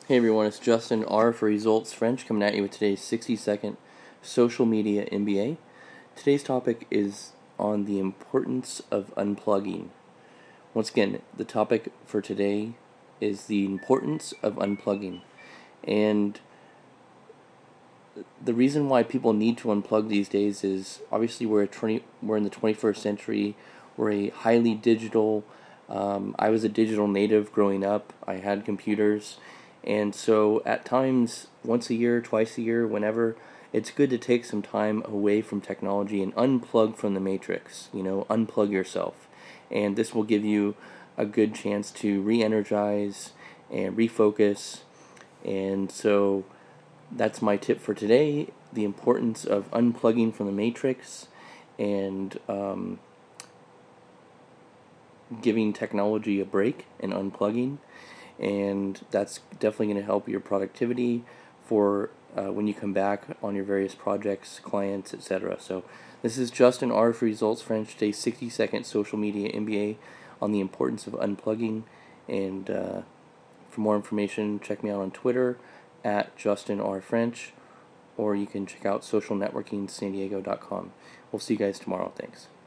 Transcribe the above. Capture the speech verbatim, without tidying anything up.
Hey everyone, it's Justin R for Results French coming at you with today's sixty second social media M B A. Today's topic is on the importance of unplugging. Once again, the topic for today is the importance of unplugging. And the reason why people need to unplug these days is obviously we're, a twenty, we're in the twenty-first century. We're a highly digital. Um, I was a digital native growing up. I had computers. And so at times, once a year, twice a year, whenever, it's good to take some time away from technology and unplug from the matrix. You know, unplug yourself. And this will give you a good chance to re-energize and refocus. And so that's my tip for today, the importance of unplugging from the matrix and um, giving technology a break and unplugging. And that's definitely going to help your productivity for uh, when you come back on your various projects, clients, et cetera. So this is Justin R for Results French, today's sixty second social media M B A on the importance of unplugging. And uh, for more information, check me out on Twitter at Justin R French, or you can check out social networking san diego dot com. We'll see you guys tomorrow. Thanks.